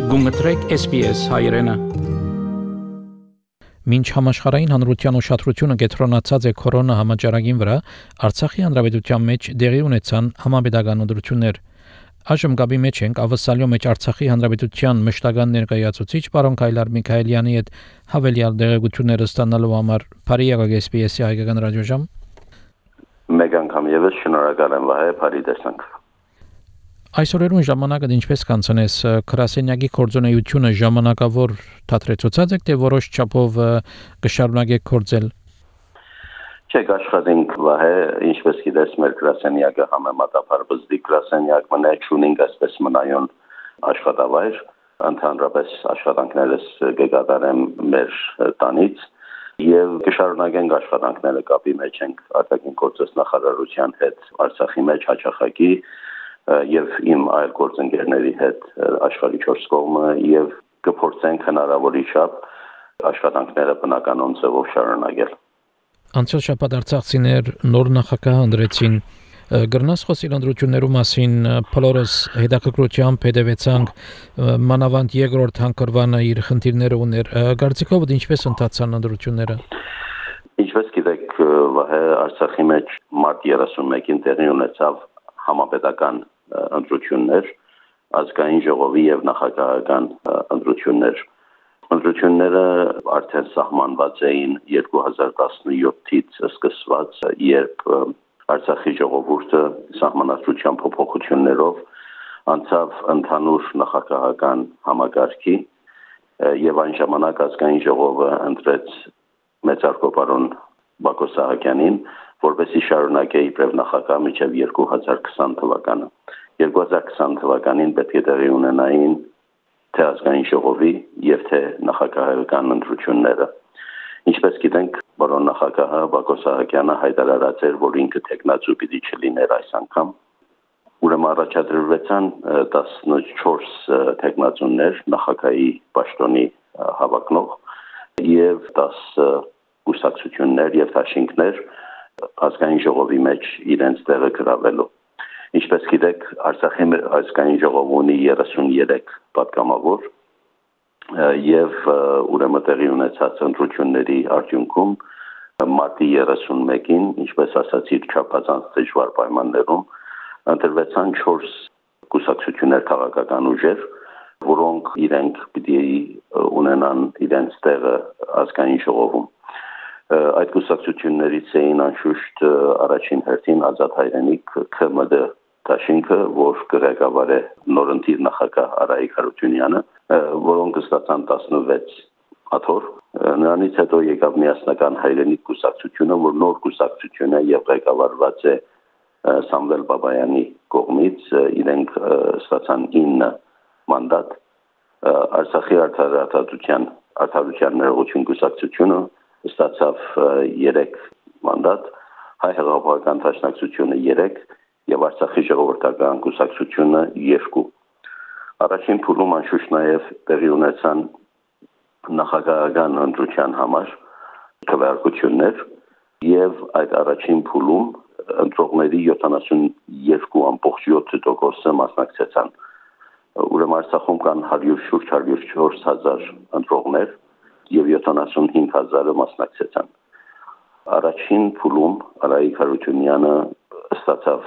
Գումտրեք SPS հայրենը։ Մինչ համաշխարհային հանրության ուշադրությունը կենտրոնացած է կորոնա համաճարակին վրա, Արցախի հանրապետության մեջ դեղի ունեցան համապետական ընտրություններ։ Այժմ գաբի մեջ ենք ավսալյո մեջ Արցախի հանրապետության մշտական ներկայացուցիչ պարոն Քայլար Միքայելյանի հետ հավելյալ դեղեցությունները ստանալու համար բարի եղեք SPS-ի հայկական ռադիոժամ։ Մեկ անգամ եւս շնորհակալ եմ Վահե, բարի տեսանք։ Այսօրերուն ժամանակը ինչպես կանցնես գրասենյակի կորձունեությունը ժամանակավոր թատրեցուցած եք թե որոշ չափով կշարունակեք կորձել։ Չեք աշխատենք Վահե, ինչպես գիտես մեր գրասենյակը համեմատաբար բզդի գրասենյակ մնա չունենք այսպես մնայուն աշխատավայր, ընդհանրապես աշխատանքներս կկատարեմ մեր տանից եւ կշարունակենք աշխատանքները կապի մեջ ենք արտաքին գործոս նախարարության հետ Արցախի մեջ հաճախակի եւ իմ այլ գործընկերների հետ աշխարհի 4 կողմը եւ կփորձենք հնարավորի չափ աշխատանքները բնականոն ձևով շարունակել։ Անցյալ շաբաթ արցախցիներ նոր նախագահ ընտրեցին։ Գրնաս խոսիլ ընտրություններու մասին բոլորս հետաքրքրությամբ հետևեցանք մանավանդ երկրորդ հանգրվանը իր խնդիրները ուներ։ Կարծիքով ինչպես ընթացան ընտրությունները։ Ինչպես գիտեք, Վահե, Արցախի մեջ մարտ 31-ին տեղի ունեցավ համապետական ընտրություններ, ազգային ժողովի եւ նախագահական ընտրություններ։ Ընտրությունները արդեն սահմանված էին 2017-ից սկսված, երբ Արցախի ժողովուրդը սահմանադրության փոփոխություններով անցավ ընդհանուր նախագահական համակարգի եւ այն ժամանակ ազգային ժողովը ընտրեց մեծարգո պարոն Բակո Սահակյանին, որպեսզի շարունակե իբրև նախագահ մինչև 2020 թվականը։ 2020 թվականին պետք է տեղի ունենային թե ազգային ժողովի եւ թե նախագահական ընտրությունները։ Ինչպես գիտենք, պարոն նախագահը Բակո Սահակյանը հայտարարած էր, որ ինքը տեխնացու պիտի չլիներ այս անգամ։ Ուրեմն առաջադրվեցան 14 տեխնացուներ նախագահի պաշտոնի հավակնող եւ 10 կուսակցություններ եւ դաշինքներ ազգային ժողովի մեջ իրենց տեղը գրավելու։ Ինչպես գիտեք, Արցախի ազգային ժողովը ունի 33 պատգամավոր եւ ուրեմն տեղի ունեցած ընտրությունների արդյունքում մարտի 31-ին, ինչպես ասացի, չափազանց դժվար պայմաններում ընտրվեցան 4 կուսակցություններ քաղաքական ուժեր, որոնք իրենք պիտի ունենան իրենց տեղը ազգային ժողովում։ Այդ կուսակցություններից էին անշուշտ առաջին հերթին Ազատ հայրենիք ՔՄԴ դաշինքը, որ կղեկավարե նորընտիր նախագահ Արայիկ Հարությունյանը, որոնք ստացան 16 աթոռ։ Նրանից հետո եկավ միասնական հայրենիք կուսակցությունը, որ նոր կուսակցություն է եւ ղեկավարված է Սամվել Բաբայանի կողմից, իրենք ստացան 9 մանդատ։ Արցախի արդարության ներողություն կուսակցությունը ստացավ 3 մանդատ, հայ հեղափոխական դաշնակցությունը 3 եւ Արցախի ժողովրդական կուսակցությունը 2։ Առաջին փուլում անշուշտ նաեւ տեղի ունեցան նախագահական ընտրության համար քվեարկություններ եւ այդ առաջին փուլում ընտրողների 72.7% մասնակցեցան։ Ուրեմն Արցախում կան 104 հազար ընտրողներ եւ 75,000-ը մասնակցեցան։ Առաջին փուլում Արայիկ Հարությունյանը ստացավ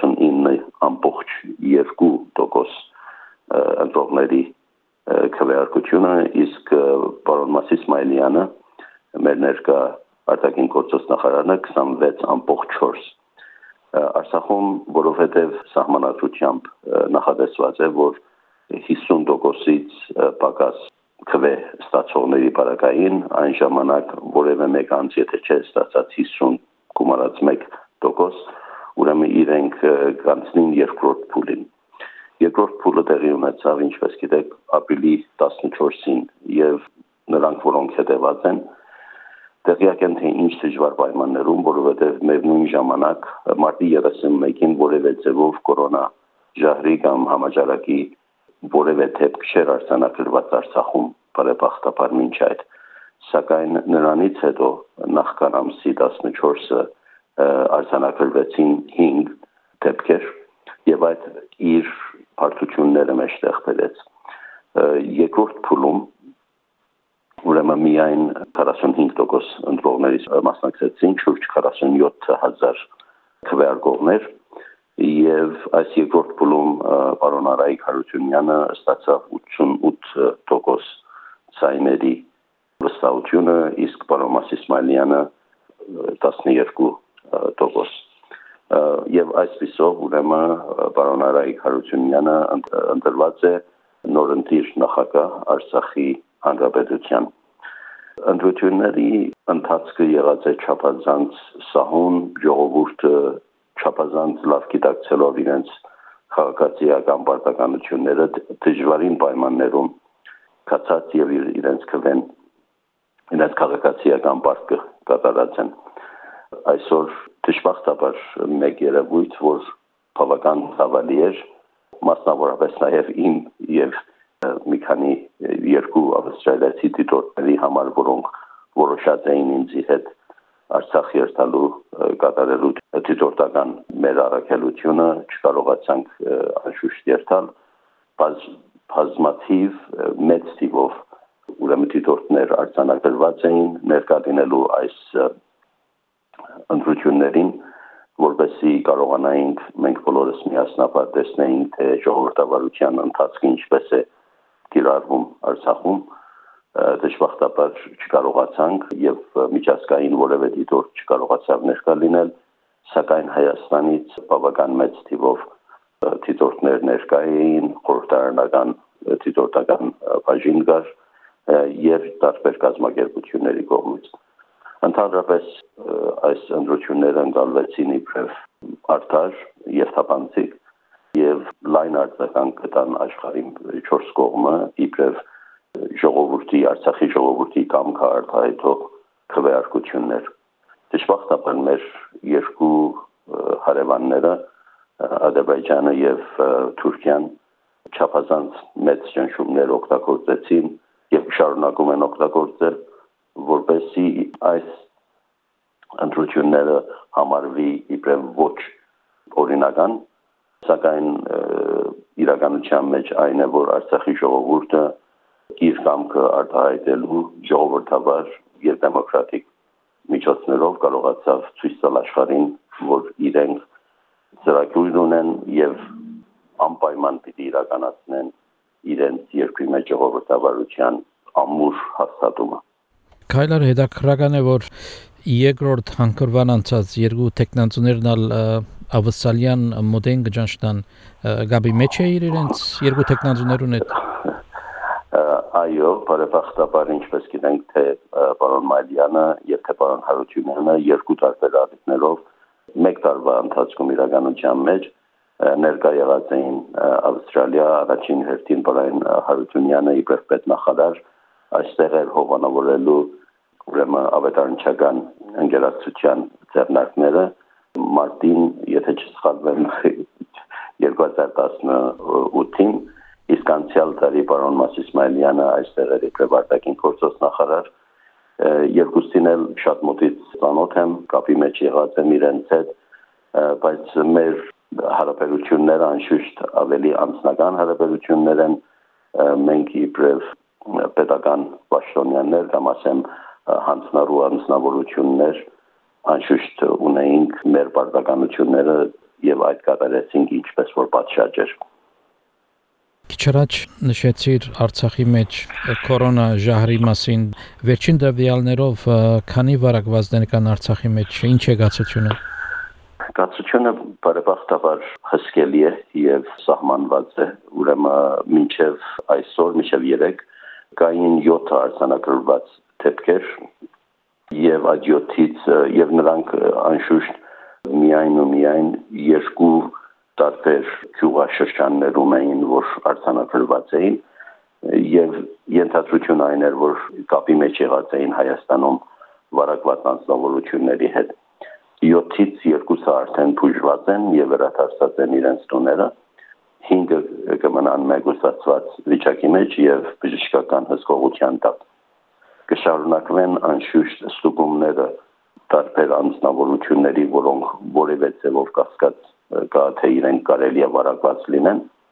49.2% ընտրողների քվեարկությունը, իսկ պարոն Մաս Իսմայելյանը մեր ներկա արտաքին գործոս նախարարը 26.4։ Արցախում, որովհետև սահմանադրությամբ նախատեսված է, որ 50%-ից պակաս քվե ստացողների բարակային, այն ժամանակ որևէ մեկ անձ եթե չէ ստացած 50 գումարած 1%, ուրեմն իրենք կանցնին երկրորդ փուլին։ Երկրորդ փուլը տեղի ունեցավ, ինչպես գիտեք, ապրիլի 14-ին եւ նրանք, որոնք հետեւած են, տեղյակ են թե ինչ դժվար պայմաններում, որովհետեւ միևնույն ժամանակ մարտի 31-ին որևէ ձևով կորոնա ժահրի կամ համաճարակի որևէ դեպք չէր արձանագրված Արցախում, բարեբախտաբար մինչ այդ։ Սակայն նրանից հետո նախքան ամսի 14-ը արձանագրվեցին 5 դեպքեր եւ այդ իր հարթությունները մեջտեղ բերեց։ Երկրորդ փուլում ուրեմն միայն 45% ընտրողներից մասնակցեցին, շուրջ 47,000 քվեարկողներ, եւ այս երկրորդ փուլում պարոն Արայիկ Հարությունյանը ստացավ 88% ցայների վստահությունը, իսկ պարոն Մաս Իսմայելյանը 12%։ Եվ այսպիսով ուրեմն պարոն Արայիկ Հարությունյանը ընտրված է նորընտիր նախագահ Արցախի Հանրապետության։ Ընտրությունների ընթացքը եղած է չափազանց սահուն, ժողովուրդը չափազանց լավ գիտակցելով իրենց քաղաքացիական պարտականությունները դժվարին պայմաններում կացած եւ իրենց քվեն իրենց քաղաքացիական պարտքը կատարած են։ Այսօր դժբախտաբար մեկ երևույթ, որ բավական ցավալի էր, մասնավորապես նաև իմ եւ մի քանի երկու ավստրալիացի դիտորդների համար, որոնք որոշած էին ինձ հետ Արցախ երթալու կատարելու դիտորդական մեր առաքելությունը, չկարողացանք անշուշտ երթալ, բազմաթիվ մեծ թիվով ուրեմն դիտորդներ արձանագրված էին ներկա լինելու այս ընտրություններին, որպեսզի կարողանայինք մենք բոլորս միասնաբար տեսնեինք, թե ժողովրդավարության ընթացքը ինչպես է կիրառվում Արցախում, դժբախտաբար չկարողացանք եւ միջազգային որևէ դիտորդ չկարողացավ ներկա լինել, սակայն Հայաստանից բավական մեծ թիվով դիտորդներ ներկա էին, խորհրդարանական դիտորդական բաժին կար եւ տարբեր կազմակերպությունների կողմից։ Ընդհանրապես այս ընտրությունները ընկալվեցին իբրև արդար եւ թափանցիկ եւ լայն արձագանք կտան աշխարհի 4 կողմը իբրև ժողովրդի Արցախի ժողովրդի կամքը արտահայտող քվեարկություններ։ Դժբախտաբար մեր երկու հարևանները Ադրբեջանը եւ Թուրքիան չափազանց մեծ ճնշումներ օգտագործեցին եւ շարունակում են օգտագործել, որպեսզի այս ընտրությունները համարվի իբրև ոչ օրինական, սակայն իրականության մեջ այն է, որ Արցախի ժողովուրդը իր կամքը արտահայտելու ժողովրդավար եւ դեմոկրատիկ միջոցներով կարողացավ ցույց տալ աշխարհին, որ իրենք ծրագիր ունեն եւ անպայման պիտի իրականացնեն իրենց երկրի մեջ ժողովրդավարության ամուր հաստատումը։ Քայլար հետաքրքրական է, որ երկրորդ հանգրվան անցած երկու տեխնացուներն ավսալյան մոդեն գճանշտան գաբի մեջ է իրենց երկու տեխնացուներուն հետ։ Այո, բարեբախտաբար ինչպես գիտենք, թե պարոն Մայլյանը եւ թե պարոն Հարությունյանը երկու տարբեր առիթներով մեկ տարվա ընթացքում իրականության մեջ ներկա եղած էին Ավստրալիա, առաջին հերթին պարոն Հարությունյանը իբրև պետնախարար այստեղ էր հովանավորելու ուրեմն ավետարանչական ընկերակցության ձեռնարկները մարտին, եթե չսխալվեմ 2018-ին, իսկ անցյալ տարի պարոն Մաս Իսմայելյանը այստեղ էր իբրև արտաքին գործոս նախարար, երկուսին էլ շատ մոտից ծանոթ եմ, կապի մեջ եղած եմ իրենց հետ, բայց մեր հարաբերությունները անշուշտ ավելի անձնական հարաբերություններ են, մենք իբրև պետական պաշտոնյաներ կամ ասեմ հանձնարարու անձնավորություններ անշուշտ ունեինք մեր պարտականությունները եւ այդ կատարեցինք ինչպես որ պատշաճ էր։ Քիչ առաջ նշեցիր Արցախի մեջ կորոնա ժահրի մասին, վերջին դեպիալներով քանի վարակվածներ կան Արցախի մեջ, ինչ է գացությունը։ Գացությունը բարեբախտաբար հսկելի է եւ սահմանված է, ուրեմն մինչեւ այսօր, մինչեւ 3 կային 7 արձանագրված դեպքեր եւ այդ 7-ից եւ նրանք անշուշտ միայն երկու տարբեր գյուղաշրջաններում էին, որ արձանագրված էին եւ ենթադրություն այն էր, որ կապի մեջ եղած էին Հայաստանում վարակված անձնավորությունների հետ։ 7-ից 2-ը արդեն բուժված են եւ վերադարձած են իրենց տոները, 5-ը կմնան մեգուստացված վիճակի մեջ եւ բժշկական հսկողության տակ։ Կշարունակվեն անշուշտ ստուգումները տարբեր անձնավորությունների, որոնք որևէ ձևով կասկած կա, թե իրենք կարելի է վարակված լինեն,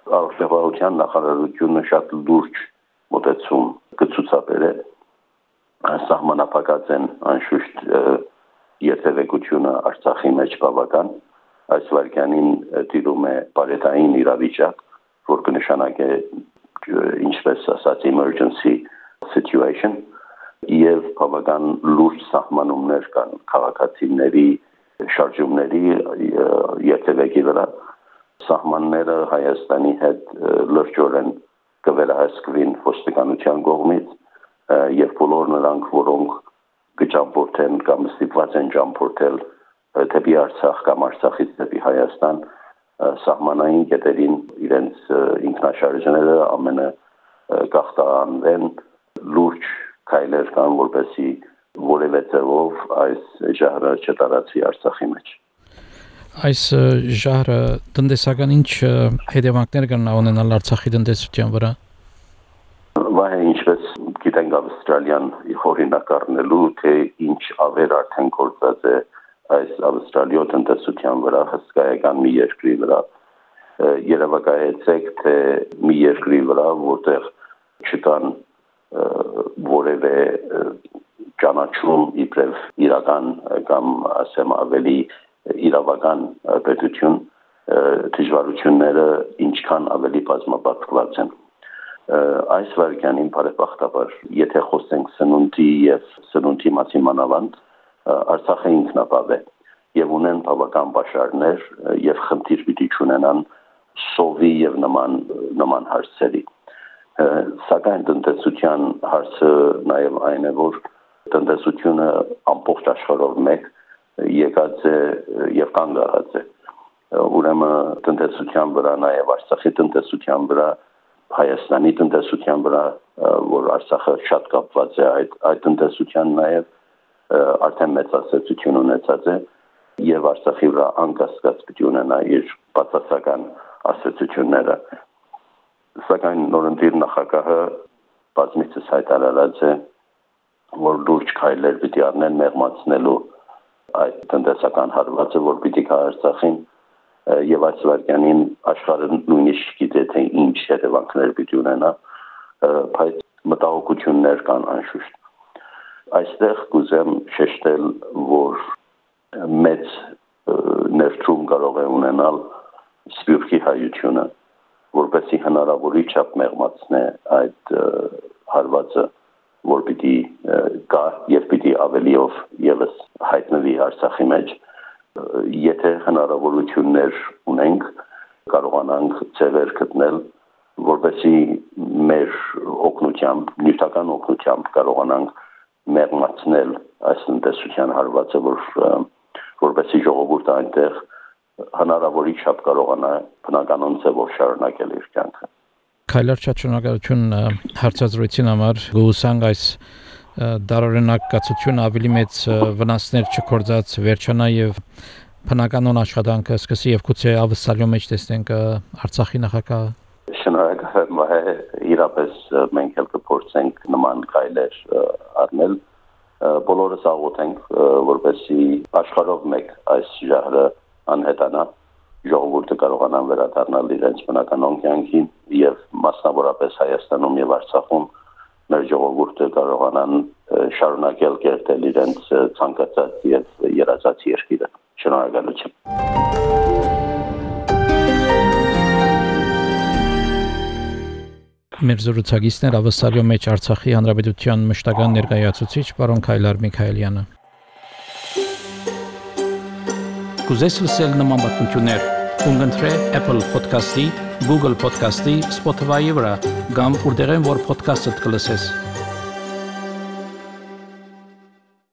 Առողջապահության նախարարությունը շատ լուրջ մոտեցում կցուցաբերե սահմանափակած են անշուշտ երթևեկությունը Արցախի մեջ բավական այս վարքյանին տիրում է բարետային իրավիճակ որ կնշանակե ինչպես ասած emergency situation եւ բավական լուրջ սահմանումներ կան քաղաքացիների շարժումների երթևեկի վրա սահմանները Հայաստանի հետ լրջորեն կվերահսկվին ոստիկանության կողմից եւ բոլոր նրանք որոնք կճամփորդեն կամ ստիպված են ճամփորդել դեպի Արցախ կամ Արցախից դեպի Հայաստան սահմանային կետերին իրենց ինքնաշարժները ամենը կախտանվեն լուրջ քայլեր կան որպեսզի որևէ ձևով այս ժահրը չտարածվի Արցախի մեջ Այս ժահրը տնտեսական ինչ հետևանքներ կան ունենալ Արցախի տնտեսության վրա Վայ ինչպես գիտենք ավստրալիան օրինակ առնելու թե ինչ ավեր արդեն գործած է այս ավստրալիո տնտեսության վրա հսկայական մի երկրի վրա երևակայեցեք թե մի երկրի վրա որտեղ չկան որևէ ճանաչում իբրև իրական կամ ասեմ ավելի իրավական պետություն դժվարությունները ինչքան ավելի բազմապատկված են այս վարքյանին բարեբախտաբար եթե խոսենք սնունդի եւ սնունդի մասին մանավանդ Արցախը ինքնաբավ է եւ ունեն բավական պաշարներ եւ խնդիր պիտի ունենան սովի եւ նման հարցերի սակայն տնտեսության հարցը նաեւ այն է որ տնտեսությունը ամբողջ աշխարհով մեկ եկած է եւ կանգ առած է ուրեմն տնտեսության վրա նաեւ Արցախի տնտեսության վրա Հայաստանի տնտեսության վրա որ Արցախը շատ կապված է այդ տնտեսության նաեւ արդեն մեծ ասացություն ունեցած է եւ Արցախի վրա անկասկած պիտի ունենա իր բացասական ասացությունները սակայն նորընտիր նախագահը բազմիցս հայտարարած է որ լուրջ քայլեր պիտի առնեն մեղմացնելու այդ տնտեսական հարվածը որ պիտի կա Արցախին եւ այս վարքյանին աշխարհը նույնիսկ գիտե թե ինչ հետևանքներ պիտի ունենա բայց մտահոգություններ կան անշուշտ այստեղ կուզեմ շեշտել որ մեծ ներդրում կարող է ունենալ Սփյուռքի հայությունը որպեսզի հնարավորի չափ մեղմացնե այդ հարվածը որ պիտի կա եւ պիտի ավելիով եւս հայտնվի Արցախի մեջ եթե հնարավորություններ ունենք կարողանանք ձևեր գտնել որպեսզի մեր օգնությամբ նյութական օգնությամբ կարողանանք մեղմացնել այս տնտեսության հարվածը որպեսզի ժողովուրդը այնտեղ հնարավորի չափ կարողանա բնականոն ձևով շարունակել իր կյանքը Քայլեր շնորհակալություն հարցազրույցին համար գուսանգ այս դարօրինակացությունը ավելի մեծ վնասներ չկործած վերջանա եւ բնականոն աշխատանքը սկսի եւ գուցե ավսալյո մեջ տեսնենք Արցախի նախագահը Շնորհակալ եմ իրապես մենք էլ կփորձենք նման քայլեր առնել բոլորս աղոթենք որպեսզի աշխարհով մեկ այս ժահրը անհետանա ժողովուրդը կարողանան վերադառնալ իրենց բնականոն կյանքին եւ մասնավորապես Հայաստանում եւ Արցախում մեր ժողովուրդը կարողանան շարունակել կերտել իրենց ցանկացած եւ երազած երկիրը շնորհակալություն Մեր զրուցակիցներ ավսալյո մեջ Արցախի հանրապետության մշտական ներկայացուցիչ պարոն Քայլար Միքայելյանը Կուզես լսել նման բանություններ Ունգընտրե Apple Podcast-ի, Google Podcast-ի, Spotify-ի վրա, կամ որտեղեն որ podcast-ը կլսես։